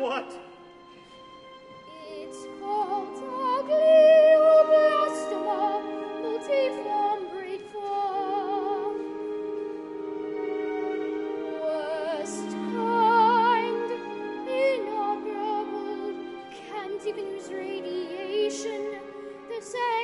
what? It's called glioblastoma multiforme breed form. Worst kind, inoperable, can't even use radiation. The